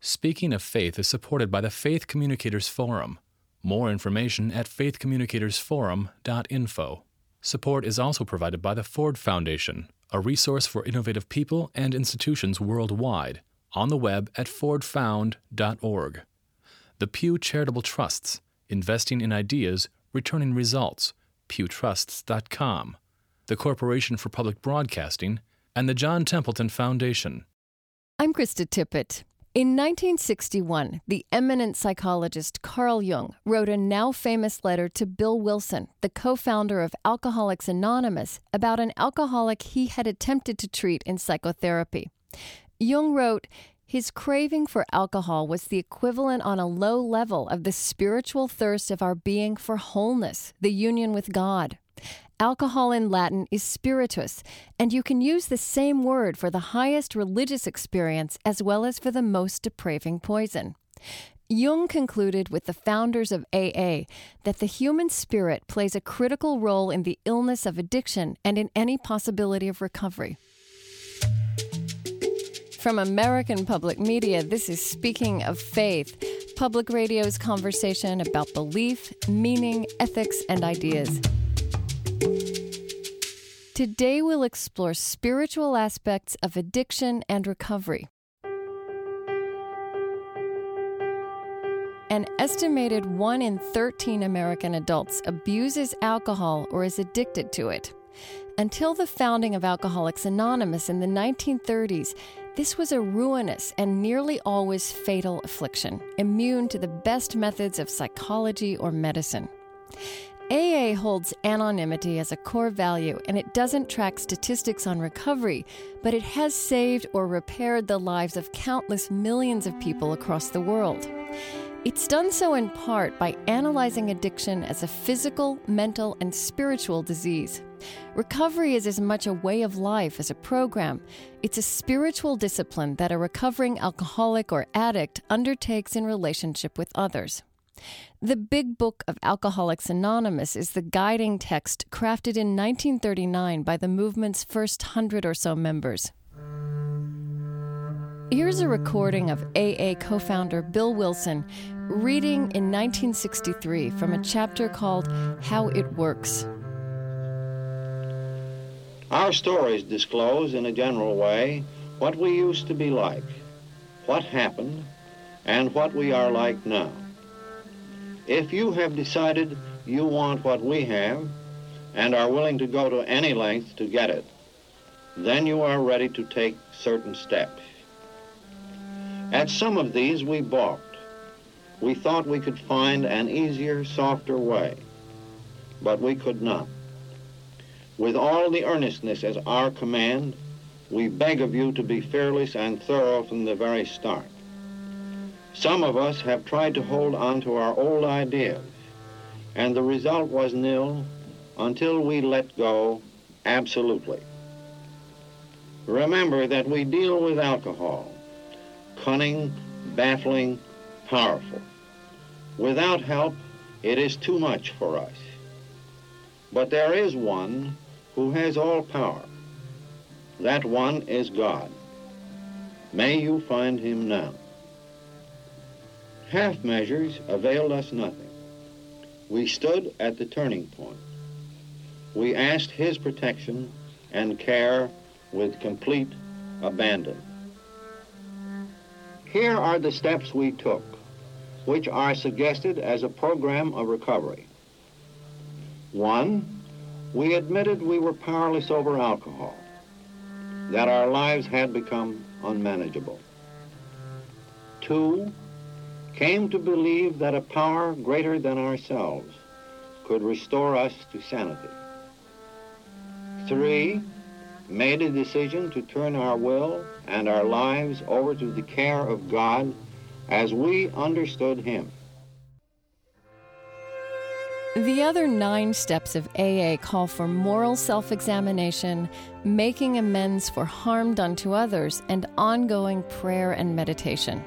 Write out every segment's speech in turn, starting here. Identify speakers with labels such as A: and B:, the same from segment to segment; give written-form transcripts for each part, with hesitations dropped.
A: Speaking of Faith is supported by the Faith Communicators Forum. More information at faithcommunicatorsforum.info. Support is also provided by the Ford Foundation, a resource for innovative people and institutions worldwide, on the web at fordfound.org. The Pew Charitable Trusts, investing in ideas, returning results, pewtrusts.com. The Corporation for Public Broadcasting, and the John Templeton Foundation.
B: I'm Krista Tippett. In 1961, the eminent psychologist Carl Jung wrote a now famous letter to Bill Wilson, the co-founder of Alcoholics Anonymous, about an alcoholic he had attempted to treat in psychotherapy. Jung wrote, "His craving for alcohol was the equivalent on a low level of the spiritual thirst of our being for wholeness, the union with God. Alcohol in Latin is spiritus, and you can use the same word for the highest religious experience as well as for the most depraving poison." Jung concluded with the founders of AA that the human spirit plays a critical role in the illness of addiction and in any possibility of recovery. From American Public Media, this is Speaking of Faith, public radio's conversation about belief, meaning, ethics, and ideas. Today we'll explore spiritual aspects of addiction and recovery. An estimated 1 in 13 American adults abuses alcohol or is addicted to it. Until the founding of Alcoholics Anonymous in the 1930s, this was a ruinous and nearly always fatal affliction, immune to the best methods of psychology or medicine. AA holds anonymity as a core value, and it doesn't track statistics on recovery, but it has saved or repaired the lives of countless millions of people across the world. It's done so in part by analyzing addiction as a physical, mental, and spiritual disease. Recovery is as much a way of life as a program. It's a spiritual discipline that a recovering alcoholic or addict undertakes in relationship with others. The Big Book of Alcoholics Anonymous is the guiding text crafted in 1939 by the movement's first 100 or so members. Here's a recording of AA co-founder Bill Wilson reading in 1963 from a chapter called How It Works.
C: Our stories disclose in a general way what we used to be like, what happened, and what we are like now. If you have decided you want what we have and are willing to go to any length to get it, then you are ready to take certain steps. At some of these we balked. We thought we could find an easier, softer way, but we could not. With all the earnestness at our command, we beg of you to be fearless and thorough from the very start. Some of us have tried to hold on to our old ideas, and the result was nil until we let go absolutely. Remember that we deal with alcohol, cunning, baffling, powerful. Without help, it is too much for us. But there is one who has all power. That one is God. May you find him now. Half measures availed us nothing. We stood at the turning point. We asked his protection and care with complete abandon. Here are the steps we took, which are suggested as a program of recovery. 1, we admitted we were powerless over alcohol, that our lives had become unmanageable. 2, came to believe that a power greater than ourselves could restore us to sanity. 3, made a decision to turn our will and our lives over to the care of God as we understood him.
B: The other 9 steps of AA call for moral self-examination, making amends for harm done to others, and ongoing prayer and meditation.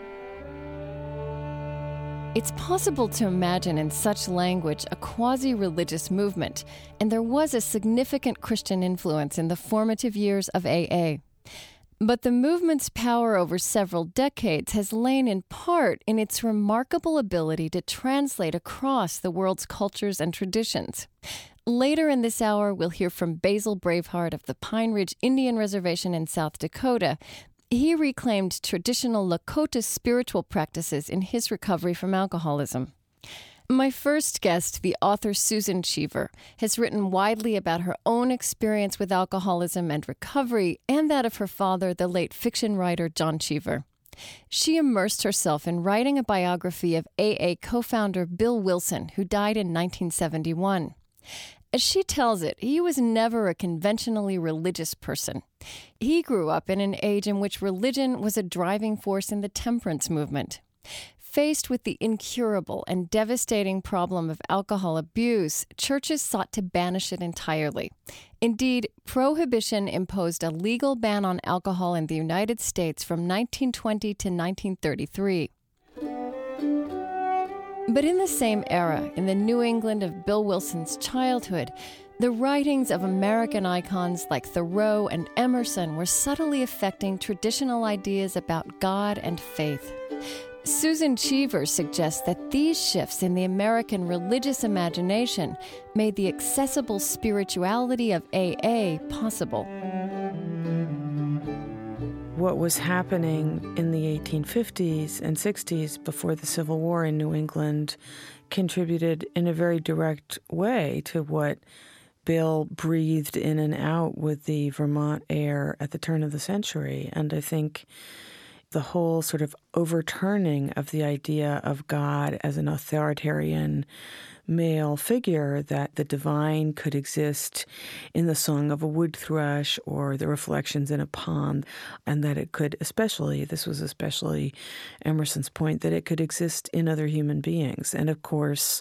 B: It's possible to imagine in such language a quasi-religious movement, and there was a significant Christian influence in the formative years of AA. But the movement's power over several decades has lain in part in its remarkable ability to translate across the world's cultures and traditions. Later in this hour, we'll hear from Basil Braveheart of the Pine Ridge Indian Reservation in South Dakota. He reclaimed traditional Lakota spiritual practices in his recovery from alcoholism. My first guest, the author Susan Cheever, has written widely about her own experience with alcoholism and recovery and that of her father, the late fiction writer John Cheever. She immersed herself in writing a biography of AA co-founder Bill Wilson, who died in 1971. As she tells it, he was never a conventionally religious person. He grew up in an age in which religion was a driving force in the temperance movement. Faced with the incurable and devastating problem of alcohol abuse, churches sought to banish it entirely. Indeed, prohibition imposed a legal ban on alcohol in the United States from 1920 to 1933. But in the same era, in the New England of Bill Wilson's childhood, the writings of American icons like Thoreau and Emerson were subtly affecting traditional ideas about God and faith. Susan Cheever suggests that these shifts in the American religious imagination made the accessible spirituality of AA possible.
D: What was happening in the 1850s and 60s before the Civil War in New England contributed in a very direct way to what Bill breathed in and out with the Vermont air at the turn of the century. And I think the whole sort of overturning of the idea of God as an authoritarian male figure, that the divine could exist in the song of a wood thrush or the reflections in a pond, and that it could this was especially Emerson's point, that it could exist in other human beings. And of course,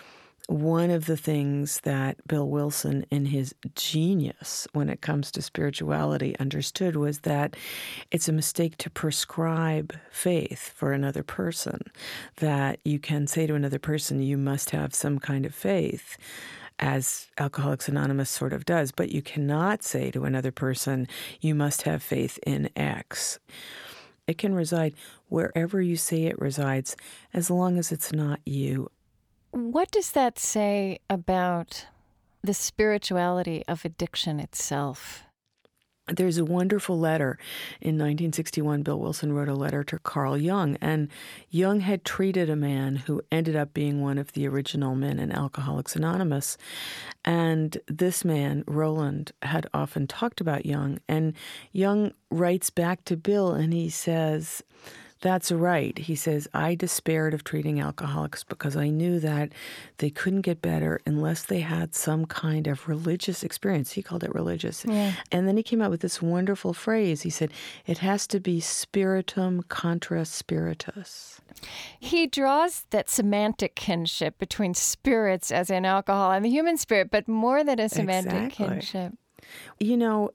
D: one of the things that Bill Wilson, in his genius when it comes to spirituality, understood was that it's a mistake to prescribe faith for another person, that you can say to another person, you must have some kind of faith, as Alcoholics Anonymous sort of does, but you cannot say to another person, you must have faith in X. It can reside wherever you say it resides, as long as it's not you.
B: What does that say about the spirituality of addiction itself?
D: There's a wonderful letter. In 1961, Bill Wilson wrote a letter to Carl Jung, and Jung had treated a man who ended up being one of the original men in Alcoholics Anonymous. And this man, Roland, had often talked about Jung. And Jung writes back to Bill, and he says, that's right. He says, I despaired of treating alcoholics because I knew that they couldn't get better unless they had some kind of religious experience. He called it religious. Yeah. And then he came out with this wonderful phrase. He said, it has to be spiritum contra spiritus.
B: He draws that semantic kinship between spirits, as in alcohol, and the human spirit, but more than a semantic kinship.
D: You know,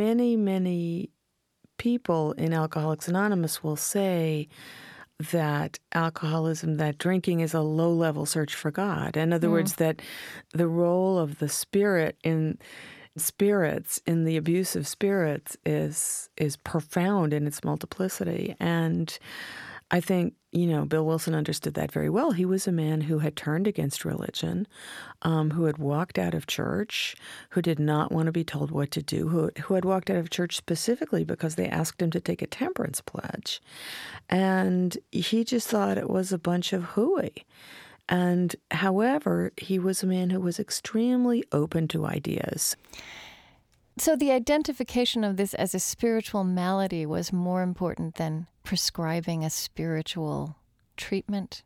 D: many people in Alcoholics Anonymous will say that alcoholism, that drinking is a low-level search for God. In other words, that the role of the spirit in spirits, in the abuse of spirits, is profound in its multiplicity. And I think, Bill Wilson understood that very well. He was a man who had turned against religion, who had walked out of church, who did not want to be told what to do, who had walked out of church specifically because they asked him to take a temperance pledge. And he just thought it was a bunch of hooey. And however, he was a man who was extremely open to ideas.
B: So the identification of this as a spiritual malady was more important than prescribing a spiritual treatment?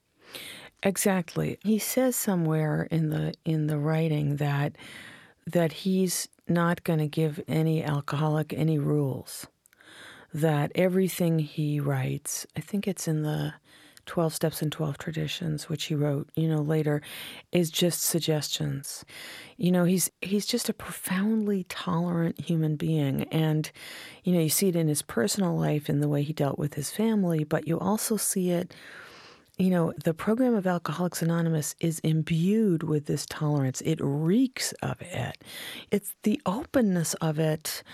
D: Exactly. He says somewhere in the writing that he's not going to give any alcoholic any rules, that everything he writes, I think it's in the 12 Steps and 12 Traditions, which he wrote, later, is just suggestions. He's just a profoundly tolerant human being. And, you see it in his personal life, in the way he dealt with his family, but you also see it, the program of Alcoholics Anonymous is imbued with this tolerance. It reeks of it. It's the openness of it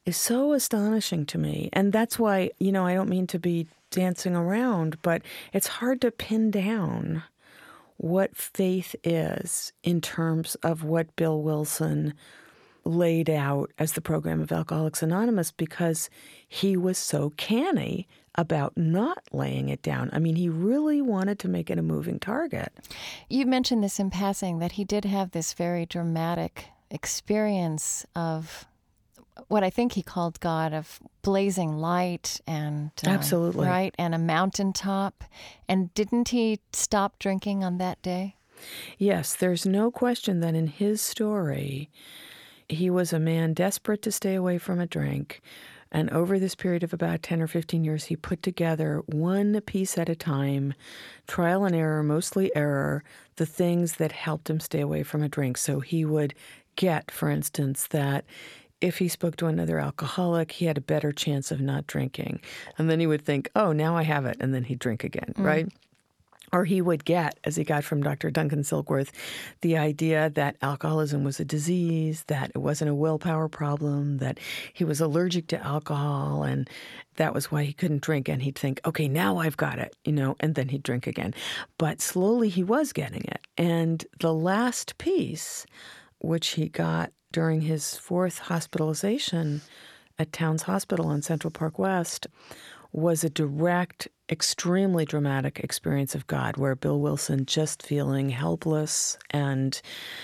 D: is so astonishing to me. And that's why, I don't mean to be dancing around, but it's hard to pin down what faith is in terms of what Bill Wilson laid out as the program of Alcoholics Anonymous, because he was so canny about not laying it down. I mean, he really wanted to make it a moving target.
B: You mentioned this in passing, that he did have this very dramatic experience of what I think he called God, of blazing light and
D: absolutely
B: right, and a mountaintop. And didn't he stop drinking on that day?
D: Yes, there's no question that in his story, he was a man desperate to stay away from a drink. And over this period of about 10 or 15 years, he put together one piece at a time, trial and error, mostly error, the things that helped him stay away from a drink. So he would get, for instance, that if he spoke to another alcoholic, he had a better chance of not drinking. And then he would think, oh, now I have it. And then he'd drink again, right? Or he would get, as he got from Dr. Duncan Silkworth, the idea that alcoholism was a disease, that it wasn't a willpower problem, that he was allergic to alcohol, and that was why he couldn't drink. And he'd think, okay, now I've got it, and then he'd drink again. But slowly he was getting it. And the last piece, which he got during his fourth hospitalization at Towns Hospital in Central Park West, was a direct, extremely dramatic experience of God, where Bill Wilson, just feeling helpless and,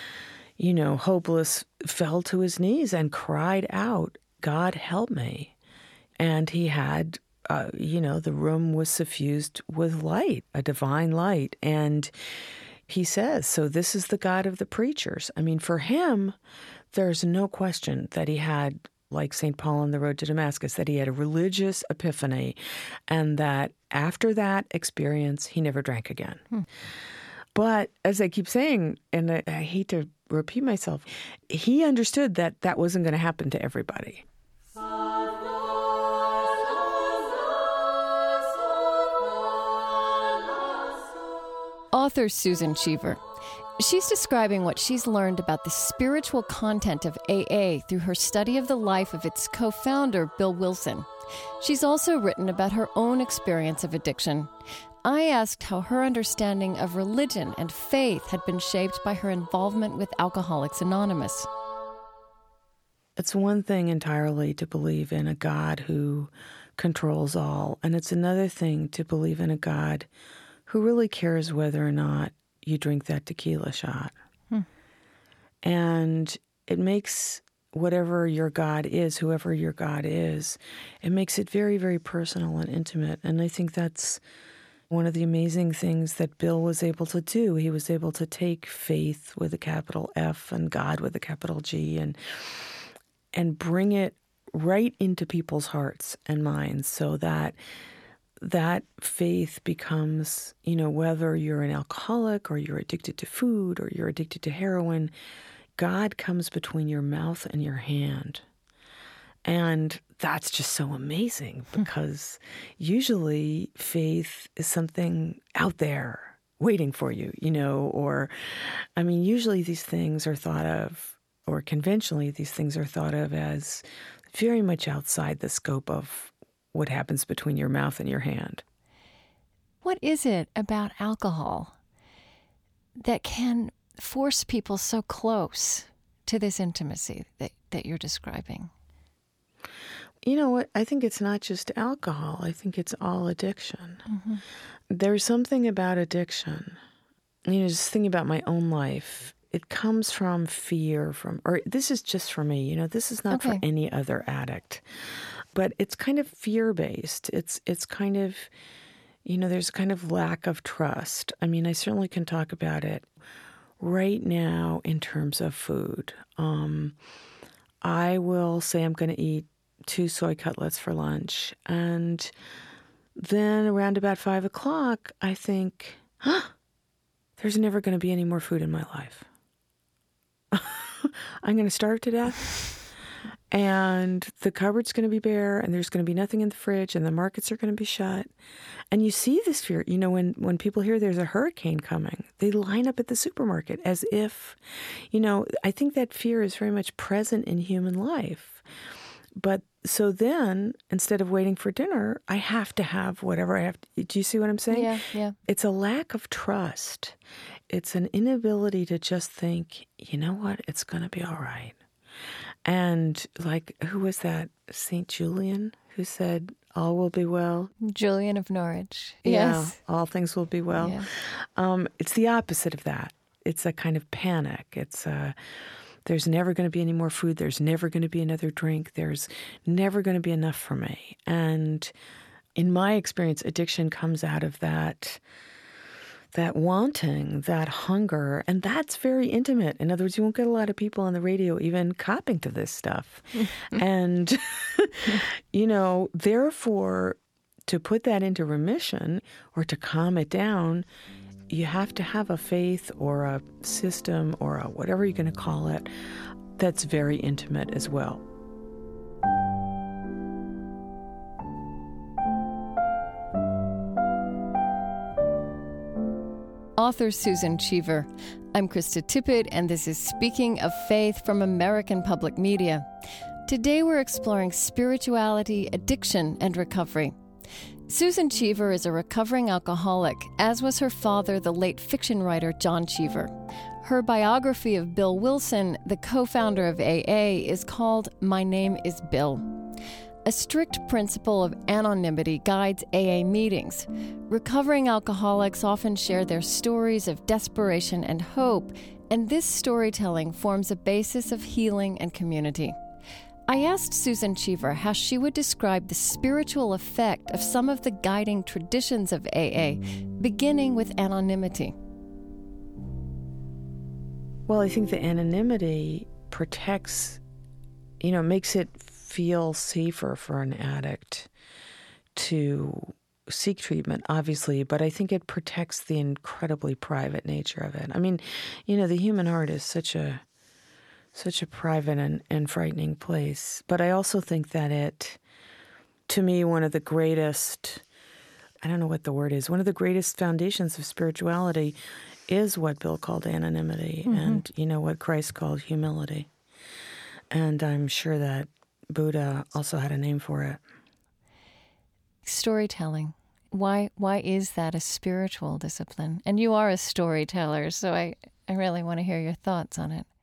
D: hopeless, fell to his knees and cried out, God, help me. And he had, the room was suffused with light, a divine light. And he says, so this is the God of the preachers. I mean, for him, there's no question that he had, like St. Paul on the road to Damascus, that he had a religious epiphany, and that after that experience, he never drank again. But as I keep saying, and I hate to repeat myself, he understood that that wasn't going to happen to everybody.
B: Author Susan Cheever. She's describing what she's learned about the spiritual content of AA through her study of the life of its co-founder, Bill Wilson. She's also written about her own experience of addiction. I asked how her understanding of religion and faith had been shaped by her involvement with Alcoholics Anonymous.
D: It's one thing entirely to believe in a God who controls all, and it's another thing to believe in a God who really cares whether or not you drink that tequila shot. And it makes whatever your God is, whoever your God is, it makes it very, very personal and intimate. And I think that's one of the amazing things that Bill was able to do. He was able to take faith with a capital F and God with a capital G and bring it right into people's hearts and minds, so that faith becomes, whether you're an alcoholic or you're addicted to food or you're addicted to heroin, God comes between your mouth and your hand. And that's just so amazing, because usually faith is something out there waiting for you, usually these things are thought of, or conventionally these things are thought of as very much outside the scope of what happens between your mouth and your hand.
B: What is it about alcohol that can force people so close to this intimacy that you're describing?
D: You know what? I think it's not just alcohol. I think it's all addiction. There's something about addiction. Just thinking about my own life, it comes from fear, or this is just for me, this is not for any other addict. But it's kind of fear-based. It's kind of, there's kind of lack of trust. I certainly can talk about it right now in terms of food. I will say I'm going to eat 2 soy cutlets for lunch. And then around about 5 o'clock, I think, there's never going to be any more food in my life. I'm going to starve to death. And the cupboard's going to be bare, and there's going to be nothing in the fridge, and the markets are going to be shut. And you see this fear. When people hear there's a hurricane coming, they line up at the supermarket as if, I think that fear is very much present in human life. But so then, instead of waiting for dinner, I have to have whatever I have. Do you see what I'm saying?
B: Yeah, yeah.
D: It's a lack of trust. It's an inability to just think, you know what, it's going to be all right. And like, who was that? St. Julian, who said, all will be well.
B: Julian of Norwich.
D: Yeah,
B: Yes.
D: all things will be well.
B: Yeah.
D: It's the opposite of that. It's a kind of panic. It's there's never going to be any more food. There's never going to be another drink. There's never going to be enough for me. And in my experience, addiction comes out of that wanting, that hunger, and that's very intimate. In other words, you won't get a lot of people on the radio even copping to this stuff. And, therefore, to put that into remission or to calm it down, you have to have a faith or a system or a whatever you're going to call it that's very intimate as well.
B: Author Susan Cheever. I'm Krista Tippett, and this is Speaking of Faith from American Public Media. Today we're exploring spirituality, addiction, and recovery. Susan Cheever is a recovering alcoholic, as was her father, the late fiction writer John Cheever. Her biography of Bill Wilson, the co-founder of AA, is called My Name is Bill. A strict principle of anonymity guides AA meetings. Recovering alcoholics often share their stories of desperation and hope, and this storytelling forms a basis of healing and community. I asked Susan Cheever how she would describe the spiritual effect of some of the guiding traditions of AA, beginning with anonymity.
D: Well, I think the anonymity protects, makes it feel safer for an addict to seek treatment, obviously, but I think it protects the incredibly private nature of it. I mean, the human heart is such a private and frightening place. But I also think that it, to me, one of the greatest, I don't know what the word is, one of the greatest foundations of spirituality is what Bill called anonymity and, what Christ called humility. And I'm sure that Buddha also had a name for it.
B: Storytelling. Why is that a spiritual discipline? And you are a storyteller, so I really want to hear your thoughts on it.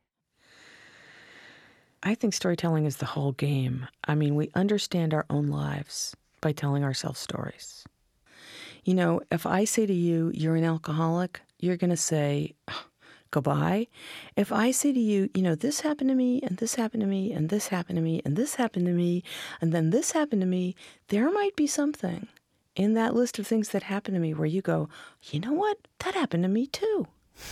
D: I think storytelling is the whole game. I mean, we understand our own lives by telling ourselves stories. If I say to you, you're an alcoholic, you're going to say, goodbye. If I say to you, this happened to me, and this happened to me, and this happened to me, and this happened to me, and then this happened to me, there might be something in that list of things that happened to me where you go, you know what? That happened to me too.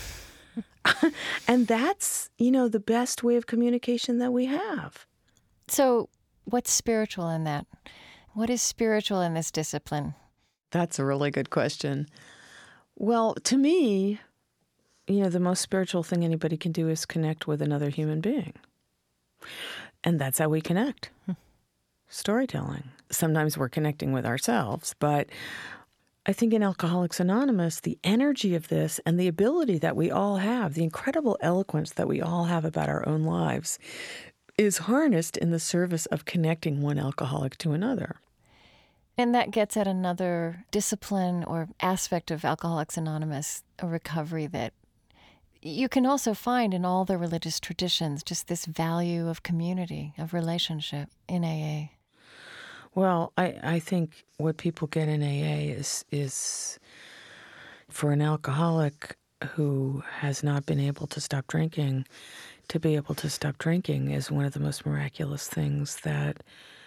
D: And that's, the best way of communication that we have.
B: So what's spiritual in that? What is spiritual in this discipline?
D: That's a really good question. Well, to me, the most spiritual thing anybody can do is connect with another human being. And that's how we connect. Storytelling. Sometimes we're connecting with ourselves, but I think in Alcoholics Anonymous, the energy of this and the ability that we all have, the incredible eloquence that we all have about our own lives, is harnessed in the service of connecting one alcoholic to another.
B: And that gets at another discipline or aspect of Alcoholics Anonymous, a recovery that you can also find in all the religious traditions, just this value of community, of relationship in AA.
D: Well, I think what people get in AA is for an alcoholic who has not been able to stop drinking, to be able to stop drinking is one of the most miraculous things that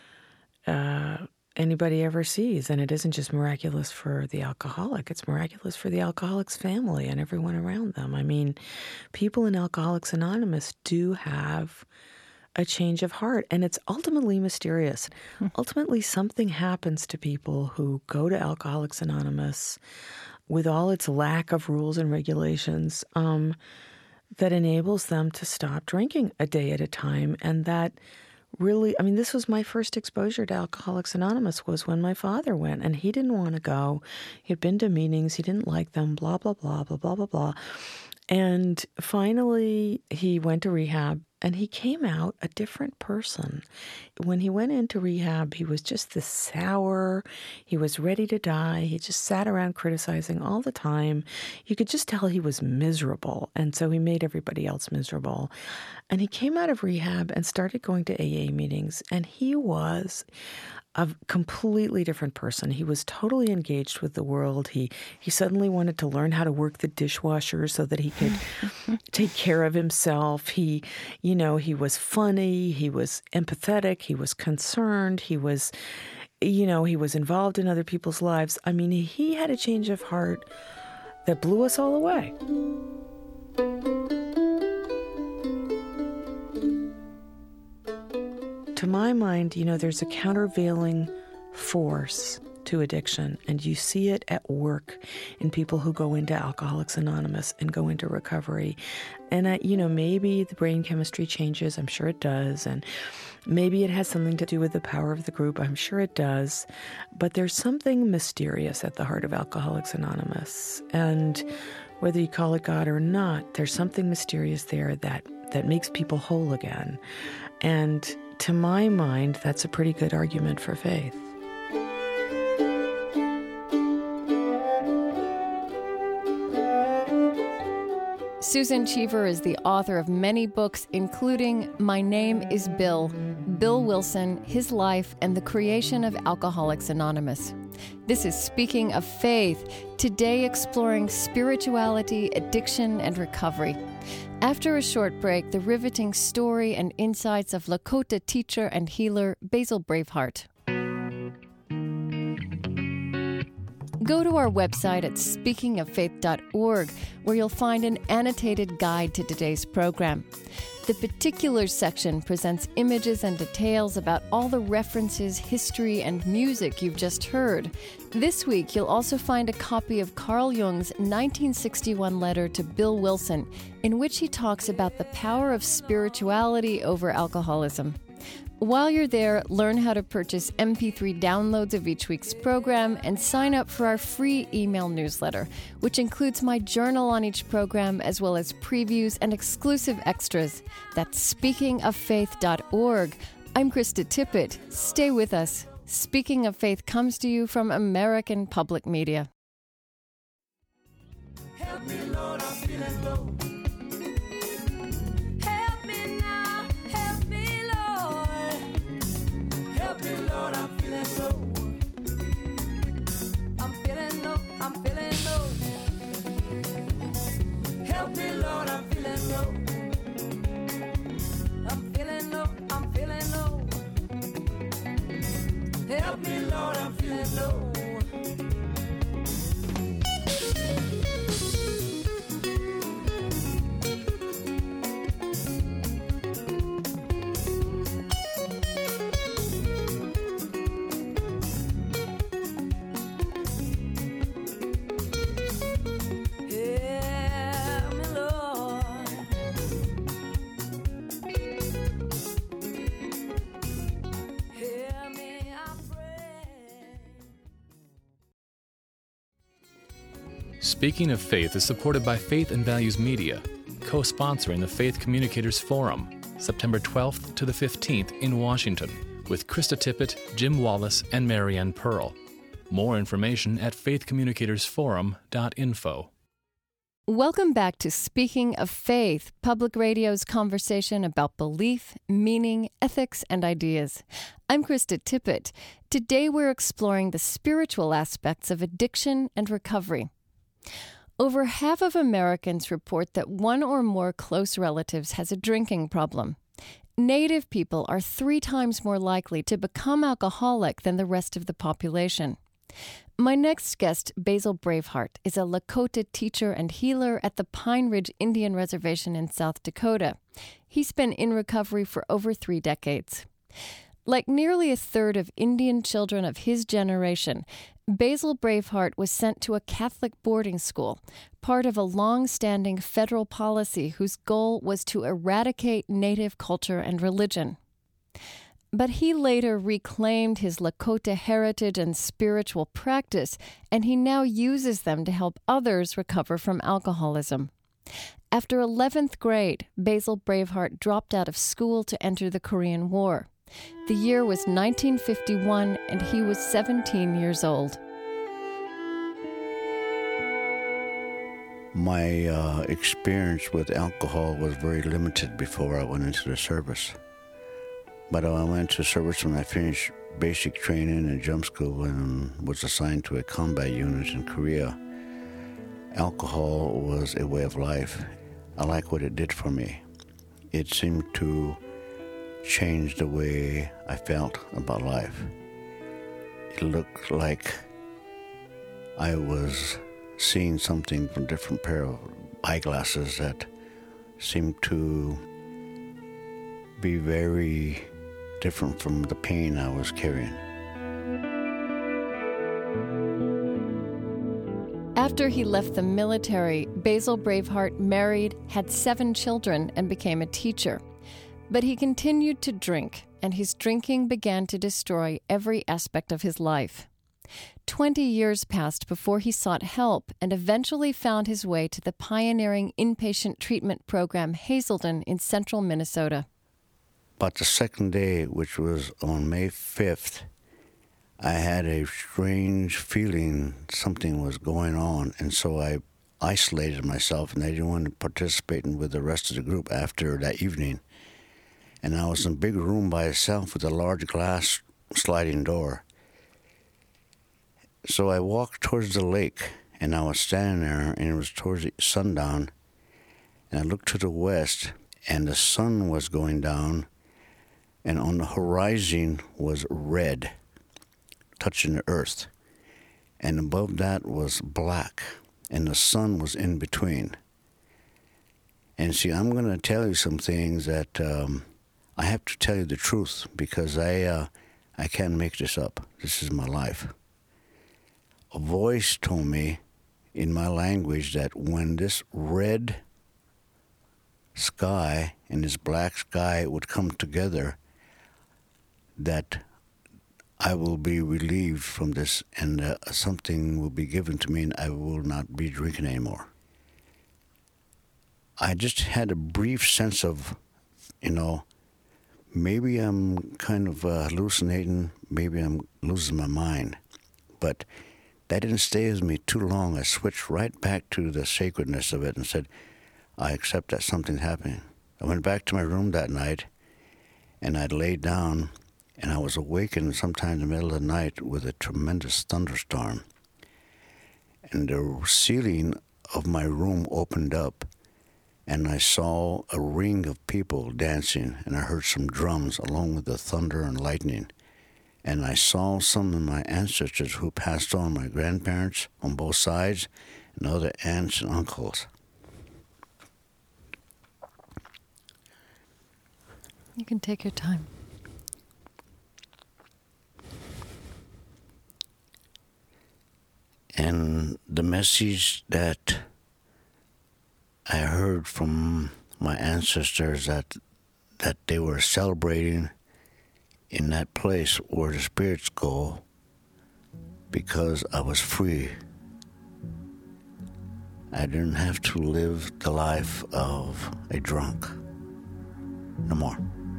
D: anybody ever sees. And it isn't just miraculous for the alcoholic, it's miraculous for the alcoholic's family and everyone around them. I mean, people in Alcoholics Anonymous do have a change of heart, and it's ultimately mysterious. Ultimately, something happens to people who go to Alcoholics Anonymous with all its lack of rules and regulations that enables them to stop drinking a day at a time. And that really, this was my first exposure to Alcoholics Anonymous was when my father went, and he didn't want to go. He had been to meetings. He didn't like them, blah, blah, blah, blah, blah, blah, blah. And finally, he went to rehab, and he came out a different person. When he went into rehab, he was just this sour. He was ready to die. He just sat around criticizing all the time. You could just tell he was miserable, and so he made everybody else miserable. And he came out of rehab and started going to AA meetings, and he was a completely different person. He was totally engaged with the world. He suddenly wanted to learn how to work the dishwasher so that he could take care of himself. He was funny. He was empathetic. He was concerned. He was involved in other people's lives. I mean, he had a change of heart that blew us all away. To my mind, there's a countervailing force to addiction, and you see it at work in people who go into Alcoholics Anonymous and go into recovery. And, maybe the brain chemistry changes. I'm sure it does. And maybe it has something to do with the power of the group. I'm sure it does. But there's something mysterious at the heart of Alcoholics Anonymous. And whether you call it God or not, there's something mysterious there that makes people whole again. And to my mind, that's a pretty good argument for faith.
B: Susan Cheever is the author of many books, including My Name is Bill, Bill Wilson, His Life, and the Creation of Alcoholics Anonymous. This is Speaking of Faith, today exploring spirituality, addiction, and recovery. After a short break, the riveting story and insights of Lakota teacher and healer Basil Braveheart. Go to our website at speakingoffaith.org, where you'll find an annotated guide to today's program. The Particulars section presents images and details about all the references, history, and music you've just heard. This week, you'll also find a copy of Carl Jung's 1961 letter to Bill Wilson, in which he talks about the power of spirituality over alcoholism. While you're there, learn how to purchase MP3 downloads of each week's program and sign up for our free email newsletter, which includes my journal on each program as well as previews and exclusive extras. That's speakingoffaith.org. I'm Krista Tippett. Stay with us. Speaking of Faith comes to you from American Public Media.
E: Help me, Lord, I'm feeling low. Lord, I'm feeling low. I'm feeling low. I'm feeling low. Help me, Lord, I'm feeling low. I'm feeling low. I'm feeling low. Help me, Lord, I'm feeling low.
A: Speaking of Faith is supported by Faith and Values Media, co-sponsoring the Faith Communicators Forum, September 12th to the 15th in Washington, with Krista Tippett, Jim Wallace, and Marianne Pearl. More information at faithcommunicatorsforum.info.
B: Welcome back to Speaking of Faith, Public Radio's conversation about belief, meaning, ethics, and ideas. I'm Krista Tippett. Today we're exploring the spiritual aspects of addiction and recovery. Over half of Americans report that one or more close relatives has a drinking problem. Native people are 3 times more likely to become alcoholic than the rest of the population. My next guest, Basil Braveheart, is a Lakota teacher and healer at the Pine Ridge Indian Reservation in South Dakota. He's been in recovery for over 3 decades. Like nearly a third of Indian children of his generation, Basil Braveheart was sent to a Catholic boarding school, part of a long-standing federal policy whose goal was to eradicate Native culture and religion. But he later reclaimed his Lakota heritage and spiritual practice, and he now uses them to help others recover from alcoholism. After 11th grade, Basil Braveheart dropped out of school to enter the Korean War. The year was 1951, and he was 17 years old.
F: My experience with alcohol was very limited before I went into the service. But I went to service when I finished basic training in jump school and was assigned to a combat unit in Korea. Alcohol was a way of life. I like what it did for me. It seemed to change the way I felt about life. It looked like I was seeing something from a different pair of eyeglasses that seemed to be very different from the pain I was carrying.
B: After he left the military, Basil Braveheart married, had 7 children, and became a teacher. But he continued to drink, and his drinking began to destroy every aspect of his life. 20 years passed before he sought help and eventually found his way to the pioneering inpatient treatment program Hazelden in central Minnesota.
F: But the second day, which was on May 5th, I had a strange feeling something was going on, and so I isolated myself, and I didn't want to participate with the rest of the group after that evening. And I was in a big room by itself with a large glass sliding door. So I walked towards the lake, and I was standing there, and it was towards the sundown, and I looked to the west, and the sun was going down, and on the horizon was red, touching the earth, and above that was black, and the sun was in between. And see, I'm going to tell you some things that I have to tell you the truth, because I can't make this up. This is my life. A voice told me in my language that when this red sky and this black sky would come together, that I will be relieved from this, and something will be given to me, and I will not be drinking anymore. I just had a brief sense of, maybe I'm kind of hallucinating, maybe I'm losing my mind. But that didn't stay with me too long. I switched right back to the sacredness of it and said, I accept that something's happening. I went back to my room that night, and I'd laid down, and I was awakened sometime in the middle of the night with a tremendous thunderstorm. And the ceiling of my room opened up, and I saw a ring of people dancing, and I heard some drums along with the thunder and lightning. And I saw some of my ancestors who passed on, my grandparents on both sides, and other aunts and uncles.
B: You can take your time.
F: And the message that I heard from my ancestors that they were celebrating in that place where the spirits go, because I was free. I didn't have to live the life of a drunk no more.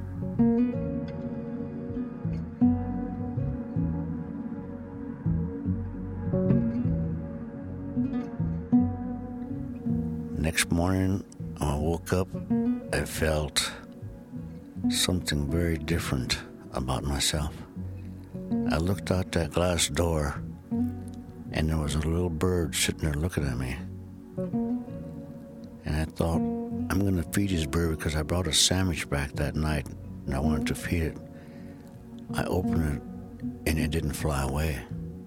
F: Next morning, when I woke up, I felt something very different about myself. I looked out that glass door, and there was a little bird sitting there looking at me. And I thought, I'm going to feed this bird because I brought a sandwich back that night, and I wanted to feed it. I opened it, and it didn't fly away.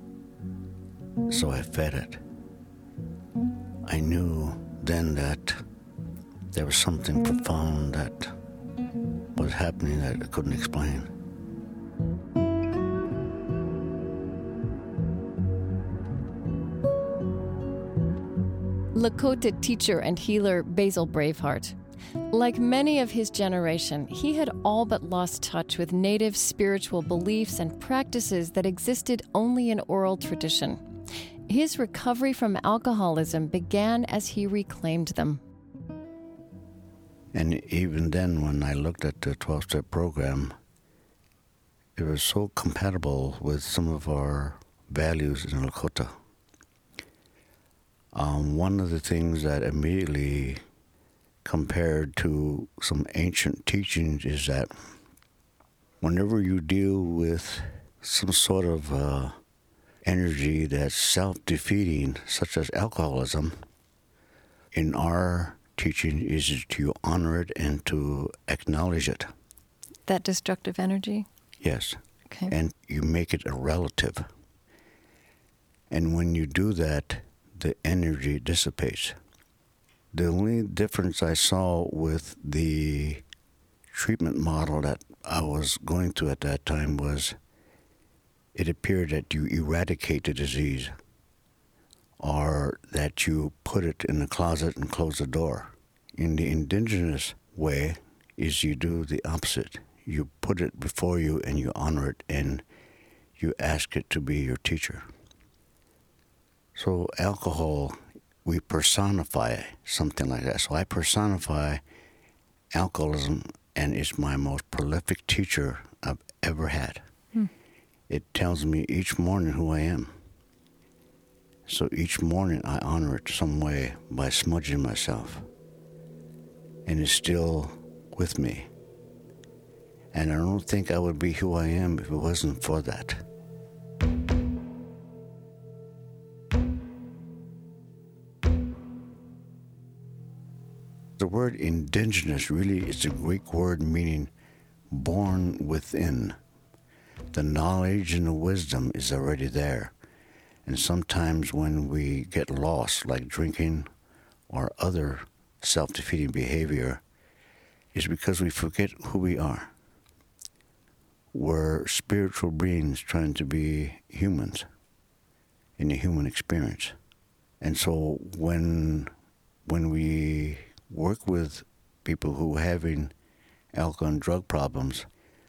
F: So I fed it. I knew then that there was something profound that was happening that I couldn't explain.
B: Lakota teacher and healer Basil Braveheart. Like many of his generation, he had all but lost touch with native spiritual beliefs and practices that existed only in oral tradition. His recovery from alcoholism began as he reclaimed them.
F: And even then, when I looked at the 12-step program, it was so compatible with some of our values in Lakota. One of the things that immediately compared to some ancient teachings is that whenever you deal with some sort of energy that's self-defeating, such as alcoholism, in our teaching is to honor it and to acknowledge it.
B: That destructive energy?
F: Yes.
B: Okay.
F: And you make it a relative. And when you do that, the energy dissipates. The only difference I saw with the treatment model that I was going through at that time was it appeared that you eradicate the disease or that you put it in the closet and close the door. In the indigenous way is you do the opposite. You put it before you and you honor it and you ask it to be your teacher. So alcohol, we personify something like that. So I personify alcoholism, and it's my most prolific teacher I've ever had. It tells me each morning who I am. So each morning I honor it some way by smudging myself. And it's still with me. And I don't think I would be who I am if it wasn't for that. The word indigenous really is a Greek word meaning born within. The knowledge and the wisdom is already there. And sometimes when we get lost, like drinking or other self-defeating behavior, is because we forget who we are. We're spiritual beings trying to be humans in the human experience. And so when we work with people who are having alcohol and drug problems,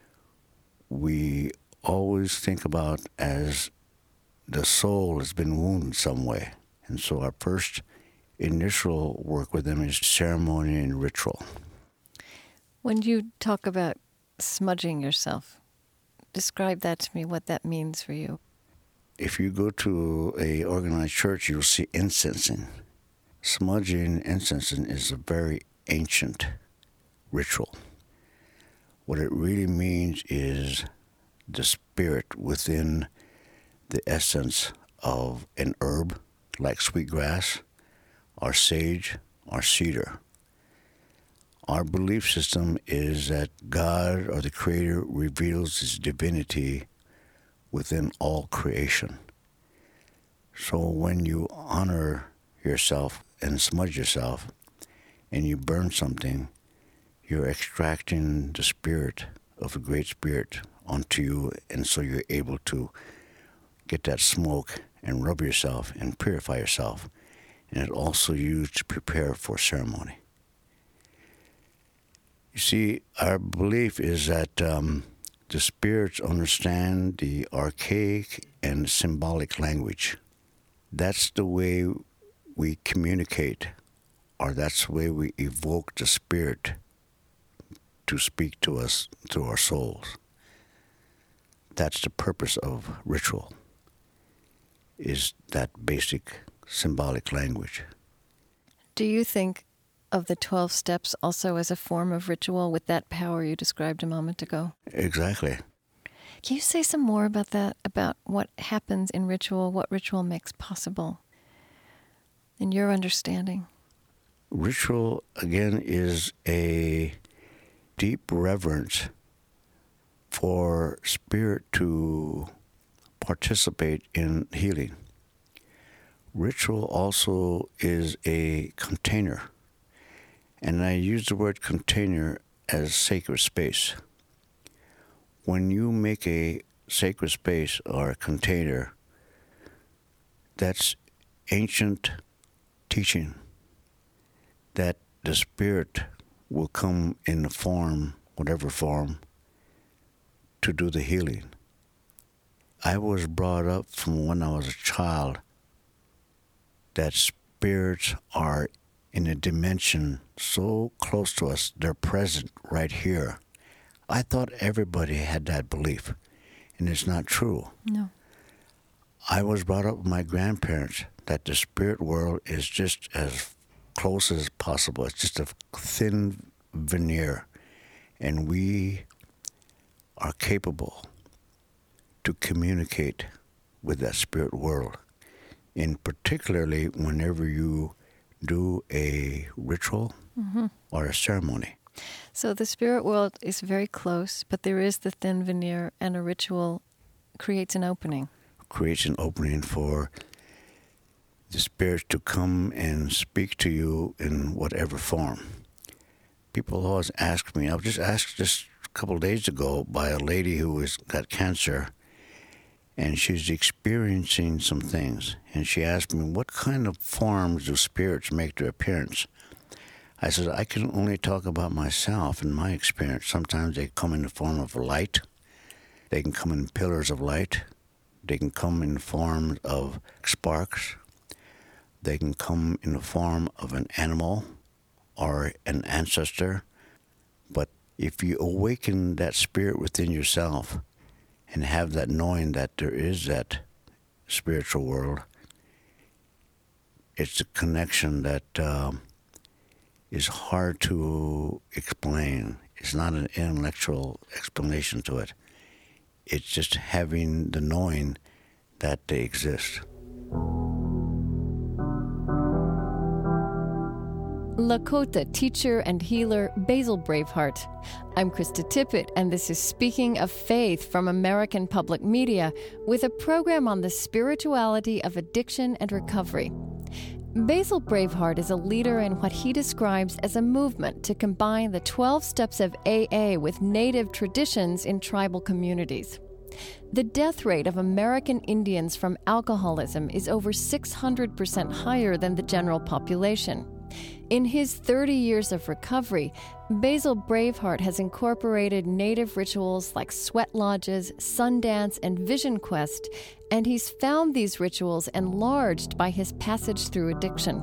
F: we always think about as the soul has been wounded some way. And so our first initial work with them is ceremony and ritual.
B: When you talk about smudging yourself, describe that to me, what that means for you.
F: If you go to a organized church, you'll see incensing. Smudging, incensing is a very ancient ritual. What it really means is the spirit within the essence of an herb like sweetgrass or sage or cedar. Our belief system is that God or the Creator reveals His divinity within all creation. So when you honor yourself and smudge yourself and you burn something, you're extracting the spirit of the Great Spirit onto you, and so you're able to get that smoke and rub yourself and purify yourself. And it also used to prepare for ceremony. You see, our belief is that the spirits understand the archaic and symbolic language. That's the way we communicate, or that's the way we evoke the spirit to speak to us through our souls. That's the purpose of ritual, is that basic symbolic language.
B: Do you think of the 12 steps also as a form of ritual with that power you described a moment ago?
F: Exactly.
B: Can you say some more about that, about what happens in ritual, what ritual makes possible in your understanding?
F: Ritual, again, is a deep reverence for spirit to participate in healing. Ritual also is a container, and I use the word container as sacred space. When you make a sacred space or a container, that's ancient teaching that the spirit will come in the form, whatever form, to do the healing. I was brought up from when I was a child that spirits are in a dimension so close to us. They're present right here. I thought everybody had that belief, and it's not true.
B: No.
F: I was brought up with my grandparents that the spirit world is just as close as possible. It's just a thin veneer, and we are capable to communicate with that spirit world. And particularly whenever you do a ritual or a ceremony.
B: So the spirit world is very close, but there is the thin veneer, and a ritual creates an opening.
F: Creates an opening for the spirits to come and speak to you in whatever form. People always ask me, I was just asked just a couple of days ago by a lady who has got cancer, and she's experiencing some things. And she asked me, what kind of forms do spirits make their appearance? I said, I can only talk about myself and my experience. Sometimes they come in the form of light. They can come in pillars of light. They can come in the form of sparks. They can come in the form of an animal or an ancestor. But if you awaken that spirit within yourself and have that knowing that there is that spiritual world, it's a connection that is hard to explain. It's not an intellectual explanation to it. It's just having the knowing that they exist.
B: Lakota teacher and healer Basil Braveheart. I'm Krista Tippett, and this is Speaking of Faith from American Public Media with a program on the spirituality of addiction and recovery. Basil Braveheart is a leader in what he describes as a movement to combine the 12 steps of AA with native traditions in tribal communities. The death rate of American Indians from alcoholism is over 600% higher than the general population. In his 30 years of recovery, Basil Braveheart has incorporated native rituals like sweat lodges, Sundance, and Vision Quest, and he's found these rituals enlarged by his passage through addiction.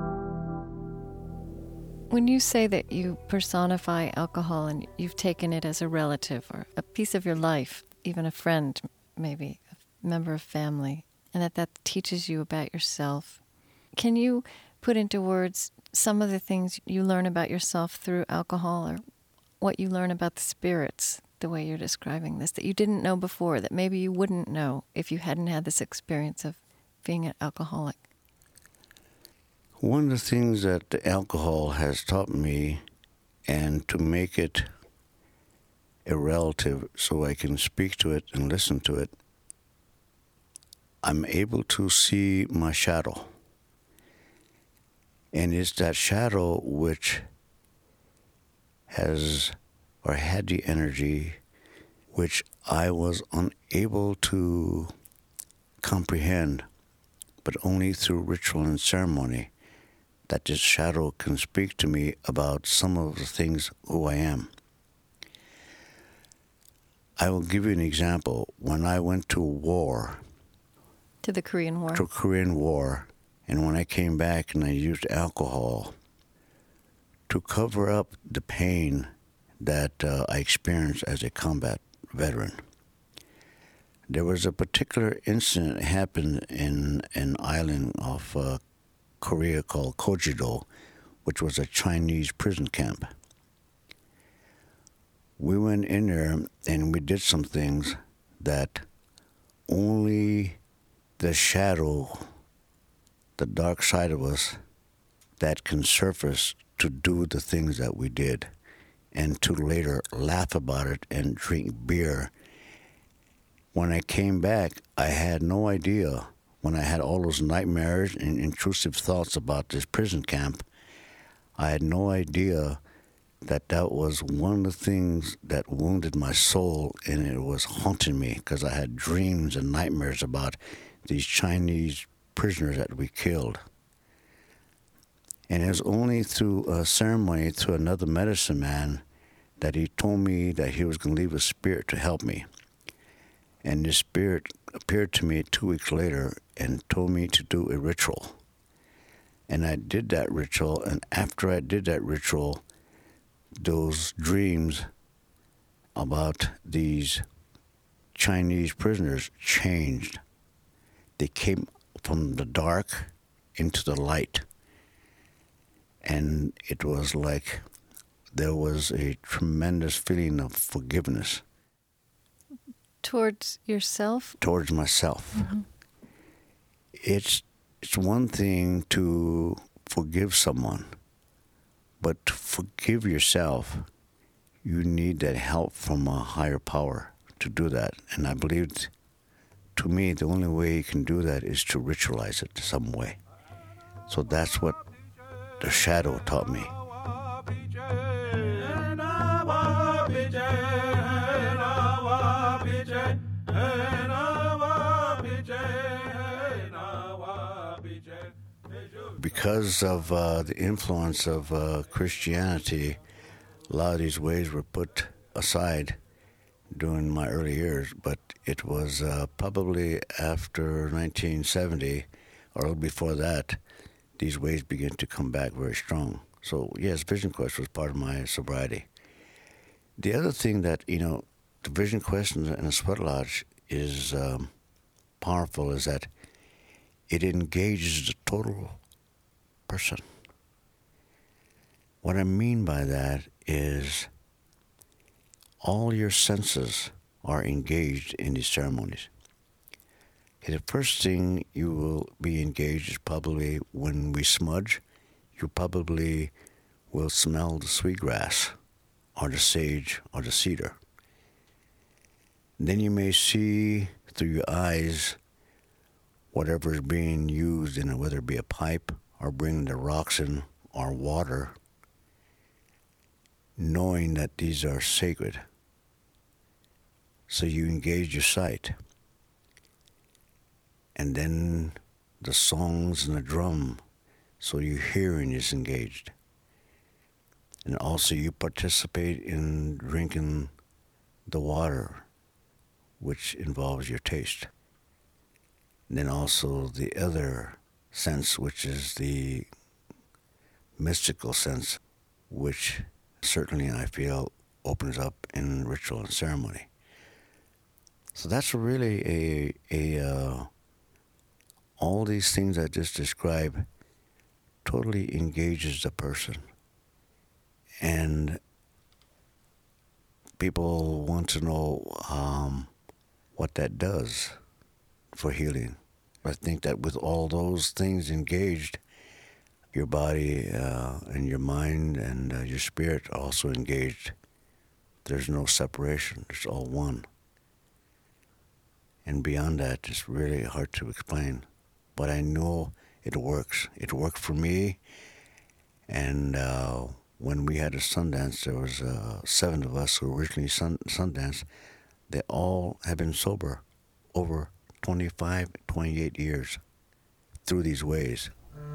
B: When you say that you personify alcohol and you've taken it as a relative or a piece of your life, even a friend, maybe a member of family, and that teaches you about yourself, can you put into words some of the things you learn about yourself through alcohol, or what you learn about the spirits, the way you're describing this, that you didn't know before, that maybe you wouldn't know if you hadn't had this experience of being an alcoholic?
F: One of the things that the alcohol has taught me, and to make it a relative so I can speak to it and listen to it, I'm able to see my shadow. And it's that shadow which has or had the energy which I was unable to comprehend, but only through ritual and ceremony, that this shadow can speak to me about some of the things who I am. I will give you an example. When I went to war,
B: To the Korean
F: War, and when I came back and I used alcohol to cover up the pain that I experienced as a combat veteran. There was a particular incident that happened in an island off Korea called Kojido, which was a Chinese prison camp. We went in there and we did some things that only the shadow, the dark side of us, that can surface to do the things that we did, and to later laugh about it and drink beer. When I came back, I had no idea, when I had all those nightmares and intrusive thoughts about this prison camp, I had no idea that that was one of the things that wounded my soul, and it was haunting me because I had dreams and nightmares about these Chinese prisoners that we killed. And it was only through a ceremony, through another medicine man, that he told me that he was going to leave a spirit to help me. And this spirit appeared to me 2 weeks later and told me to do a ritual. And I did that ritual, and after I did that ritual, those dreams about these Chinese prisoners changed. They came from the dark into the light. And it was like there was a tremendous feeling of forgiveness.
B: Towards yourself?
F: Towards myself.
B: Mm-hmm.
F: It's one thing to forgive someone, but to forgive yourself, you need that help from a higher power to do that. And I believe, to me, the only way you can do that is to ritualize it some way. So that's what the shadow taught me. Because of the influence of Christianity, a lot of these ways were put aside during my early years, but it was probably after 1970, or before that, these ways began to come back very strong. So, yes, Vision Quest was part of my sobriety. The other thing that, the Vision Quest and the Sweat Lodge is powerful is that it engages the total person. What I mean by that is all your senses are engaged in these ceremonies. Okay, the first thing you will be engaged is probably when we smudge, you probably will smell the sweetgrass or the sage or the cedar. Then you may see through your eyes whatever is being used in it, whether it be a pipe or bringing the rocks in or water, knowing that these are sacred. So you engage your sight. And then the songs and the drum, so your hearing is engaged. And also you participate in drinking the water, which involves your taste. And then also the other sense, which is the mystical sense, which certainly I feel opens up in ritual and ceremony. So that's really all these things I just described totally engages the person. And people want to know what that does for healing. I think that with all those things engaged, your body and your mind and your spirit are also engaged. There's no separation. It's all one. And beyond that, it's really hard to explain. But I know it works. It worked for me. And when we had a Sundance, there was 7 of us who originally Sundance. They all have been sober over 25, 28 years through these ways.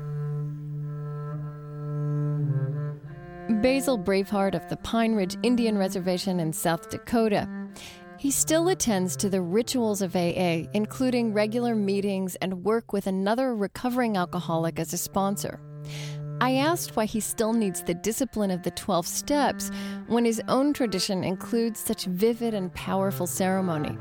B: Basil Braveheart of the Pine Ridge Indian Reservation in South Dakota. He still attends to the rituals of AA, including regular meetings and work with another recovering alcoholic as a sponsor. I asked why he still needs the discipline of the 12 steps when his own tradition includes such vivid and powerful ceremony.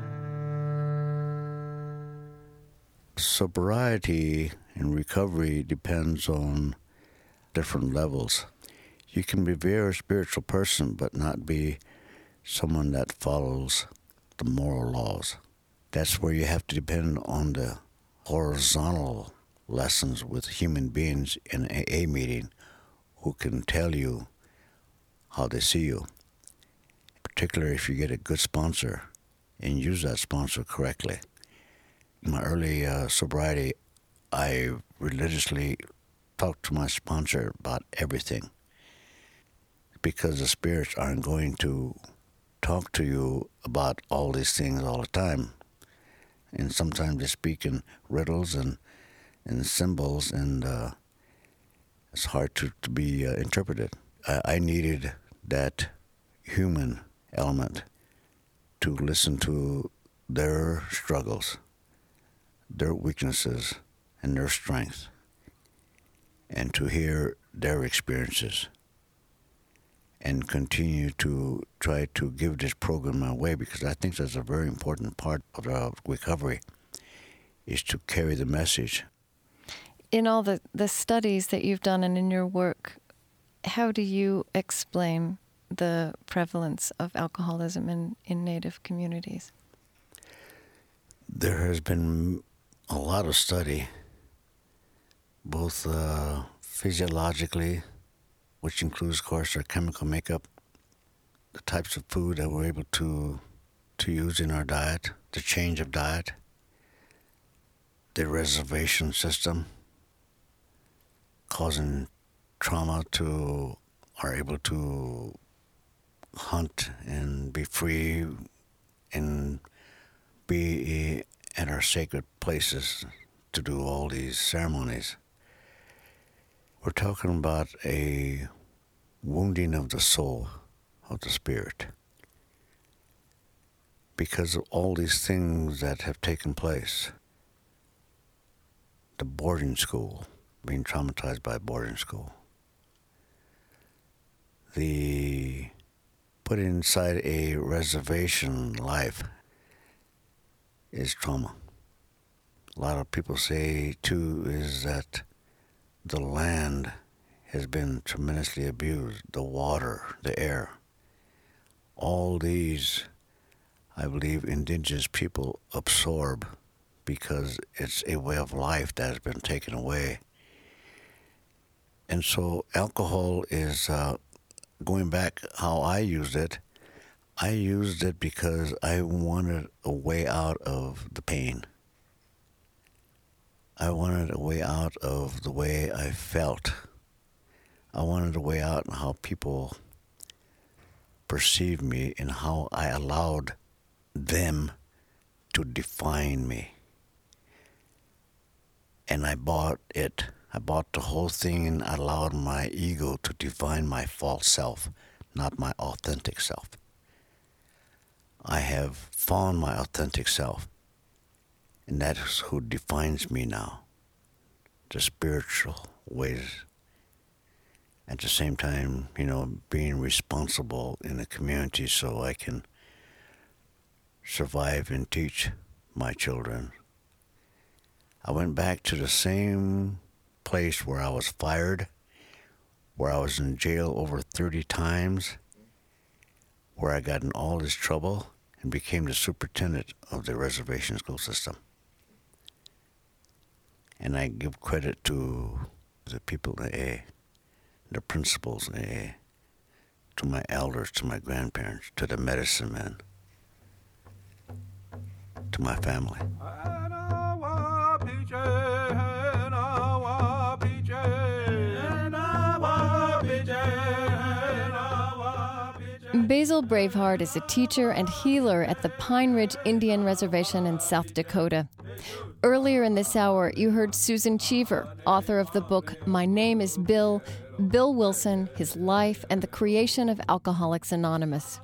F: Sobriety and recovery depends on different levels. You can be a very spiritual person but not be someone that follows the moral laws. That's where you have to depend on the horizontal lessons with human beings in an AA meeting who can tell you how they see you, particularly if you get a good sponsor and use that sponsor correctly. In my early sobriety, I religiously talked to my sponsor about everything, because the spirits aren't going to talk to you about all these things all the time. And sometimes they speak in riddles and symbols, and it's hard to be interpreted. I needed that human element to listen to their struggles, their weaknesses, and their strength, and to hear their experiences and continue to try to give this program away, because I think that's a very important part of the recovery, is to carry the message.
B: In all the studies that you've done and in your work, how do you explain the prevalence of alcoholism in Native communities?
F: There has been a lot of study, both physiologically, which includes, of course, our chemical makeup, the types of food that we're able to use in our diet, the change of diet, the reservation system, causing trauma to are able to hunt and be free and be at our sacred places to do all these ceremonies. We're talking about a wounding of the soul, of the spirit, because of all these things that have taken place. The boarding school, being traumatized by boarding school. The put inside a reservation life is trauma. A lot of people say, too, is that the land has been tremendously abused, the water, the air. All these, I believe, indigenous people absorb because it's a way of life that has been taken away. And so alcohol is, going back how I used it because I wanted a way out of the pain. I wanted a way out of the way I felt. I wanted a way out in how people perceived me and how I allowed them to define me. And I bought it. I bought the whole thing and allowed my ego to define my false self, not my authentic self. I have found my authentic self, and that is who defines me now, the spiritual ways. At the same time, being responsible in the community so I can survive and teach my children. I went back to the same place where I was fired, where I was in jail over 30 times, where I got in all this trouble and became the superintendent of the reservation school system. And I give credit to the people in AA, the principals in AA, to my elders, to my grandparents, to the medicine men, to my family.
B: Basil Braveheart is a teacher and healer at the Pine Ridge Indian Reservation in South Dakota. Earlier in this hour, you heard Susan Cheever, author of the book My Name is Bill, Bill Wilson, His Life, and the Creation of Alcoholics Anonymous.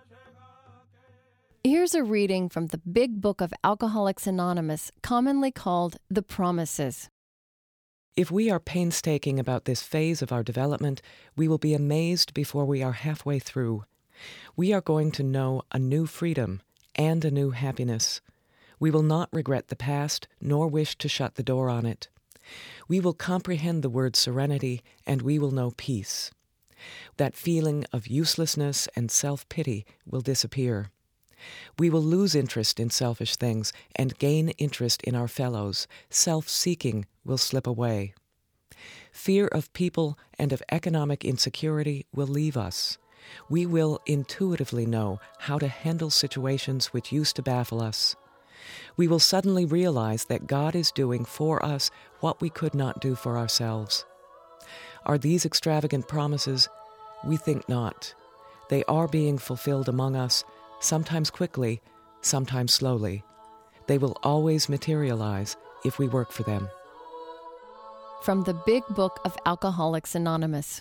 B: Here's a reading from the Big Book of Alcoholics Anonymous, commonly called The Promises.
G: If we are painstaking about this phase of our development, we will be amazed before we are halfway through. We are going to know a new freedom and a new happiness. We will not regret the past, nor wish to shut the door on it. We will comprehend the word serenity, and we will know peace. That feeling of uselessness and self-pity will disappear. We will lose interest in selfish things and gain interest in our fellows. Self-seeking will slip away. Fear of people and of economic insecurity will leave us. We will intuitively know how to handle situations which used to baffle us. We will suddenly realize that God is doing for us what we could not do for ourselves. Are these extravagant promises? We think not. They are being fulfilled among us, sometimes quickly, sometimes slowly. They will always materialize if we work for them.
B: From the Big Book of Alcoholics Anonymous.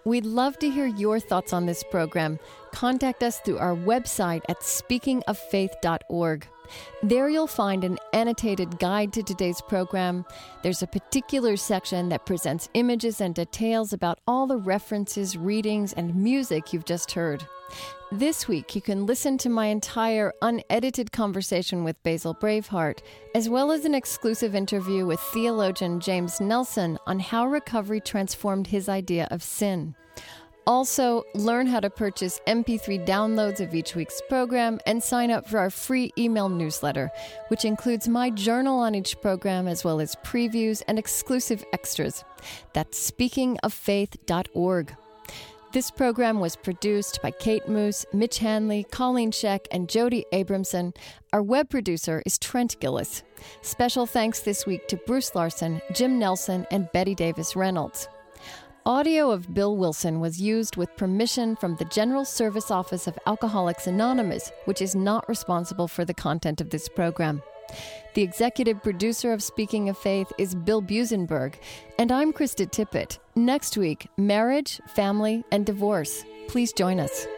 B: We'd love to hear your thoughts on this program. Contact us through our website at speakingoffaith.org. There you'll find an annotated guide to today's program. There's a particular section that presents images and details about all the references, readings, and music you've just heard. This week, you can listen to my entire unedited conversation with Basil Braveheart, as well as an exclusive interview with theologian James Nelson on how recovery transformed his idea of sin. Also, learn how to purchase MP3 downloads of each week's program and sign up for our free email newsletter, which includes my journal on each program as well as previews and exclusive extras. That's speakingoffaith.org. This program was produced by Kate Moose, Mitch Hanley, Colleen Scheck, and Jody Abramson. Our web producer is Trent Gillis. Special thanks this week to Bruce Larson, Jim Nelson, and Betty Davis Reynolds. Audio of Bill Wilson was used with permission from the General Service Office of Alcoholics Anonymous, which is not responsible for the content of this program. The executive producer of Speaking of Faith is Bill Busenberg, and I'm Krista Tippett. Next week, marriage, family, and divorce. Please join us.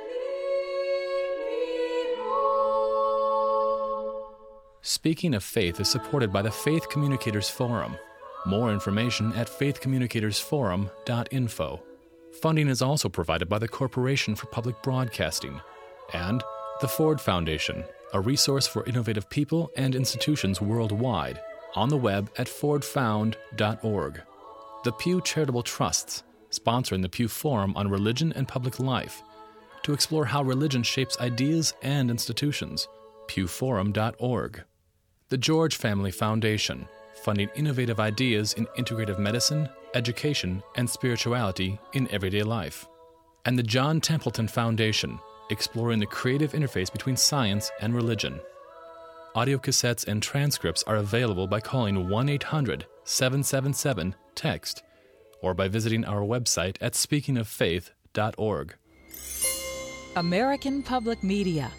A: Speaking of Faith is supported by the Faith Communicators Forum. More information at faithcommunicatorsforum.info. Funding is also provided by the Corporation for Public Broadcasting and the Ford Foundation, a resource for innovative people and institutions worldwide, on the web at fordfound.org. The Pew Charitable Trusts, sponsoring the Pew Forum on Religion and Public Life, to explore how religion shapes ideas and institutions, pewforum.org. The George Family Foundation, funding innovative ideas in integrative medicine, education, and spirituality in everyday life. And the John Templeton Foundation, exploring the creative interface between science and religion. Audio cassettes and transcripts are available by calling 1-800-777-TEXT or by visiting our website at speakingoffaith.org.
H: American Public Media